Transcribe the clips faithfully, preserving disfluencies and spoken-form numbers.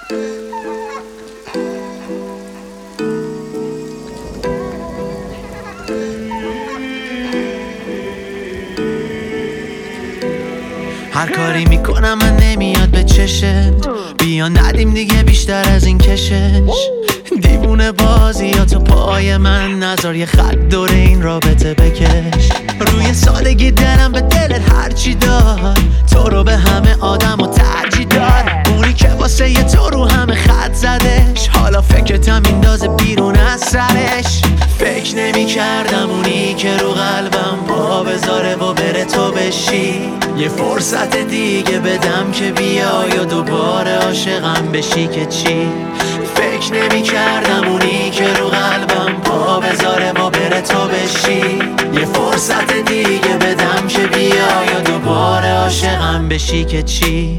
هر کاری میکنم من نمیاد به چشت، بیا ندیم دیگه بیشتر از این کشش. دیوونه بازی یا تو پای من نذار یه خط دور این رابطه بکش. روی سادگی دلم به دلت هرچی داد، تو رو به همه آدم و ترجیح داد. اونی که واسه یه تو رو همه خط زدش، حالا فکرتم میندازه بیرون از سرش. فکر نمی کردم اونی که رو قلبم پا بذاره و بره تو بشی. یه فرصت دیگه بدم که بیای و دوباره عاشقم بشی که چی. فکر نمی کردم اونی که رو قلبم پا بذاره و بره تو بشی. یه فرصت دیگه بدم که بیای و دوباره عاشقم بشی که چی.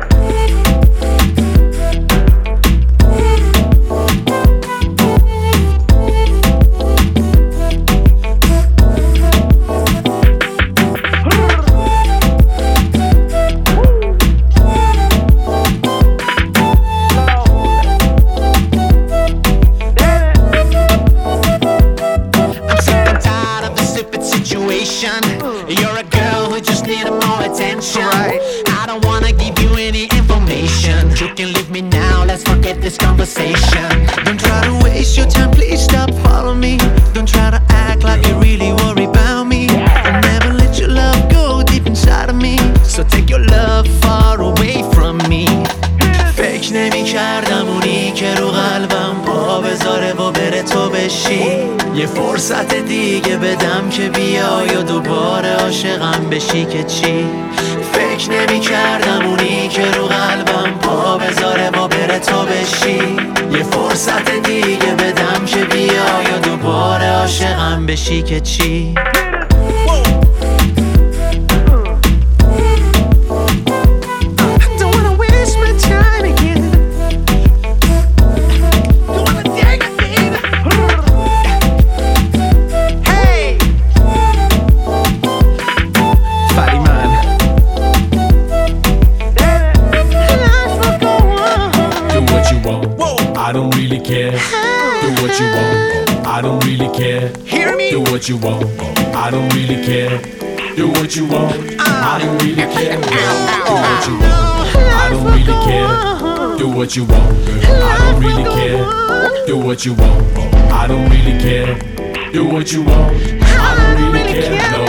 You're a girl who just needed more attention. I don't wanna give you any information. You can leave me now, let's forget this conversation. Don't try to waste your time, please stop following me. Don't try to act like you really worry about me. I'll never let your love go deep inside of me. So take your love far away from me. فکر نمی کردم اونی که رو قلبم پا بذاره و بره تو بشی. یه فرصت دیگه بدم که بیای و دوباره عاشقم بشی که چی. فکر نمی کردم اونی که رو قلبم پا بذاره و بره تو بشی. یه فرصت دیگه بدم که بیای و دوباره عاشقم بشی که چی. I don't really care. Do what you want. I don't really care. Hear me? Do what you want. I don't really care. Do what you want. I don't really care. Do what you want. I don't really care. Do what you want. I don't really care. Do what you want. I don't really care. Do what you want. I don't really care. No.